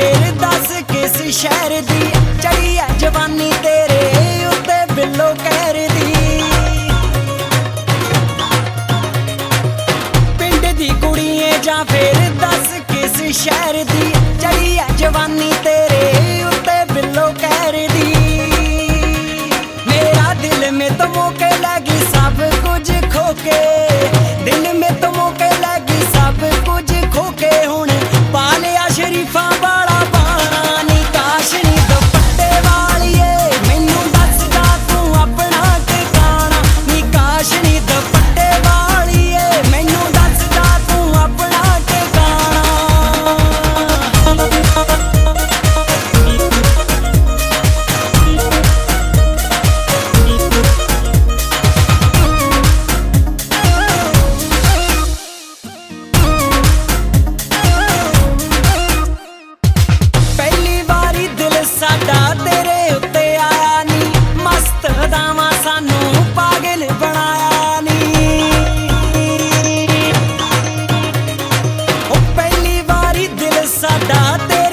फिर दस किस शहर दी चढ़ी है जवानी तेरे उत्ते बिल्लो कहर दी। पिंड दी कुड़िए जा फिर दस किस शहर दी चढ़ी है जवानी तेरे उत्ते बिल्लो कहर दी। मेरा दिल में तो मौके लगी सब कुछ खोके, दिल में तो मौके लगी सब कुछ खोके। हुण पा लिया शरीफा वाला बाणा नी काश नी दुपट्टे वालिए मैनू दस जा तू अपना ठिकाना नी काश नी दुपट्टे वालिए मैनू दस जा तू अपना ठिकाना। साडा तेरे उत्ते आया नी मस्त दावा सानू पागल बनाया नी। ओ पहली बारी दिल साडा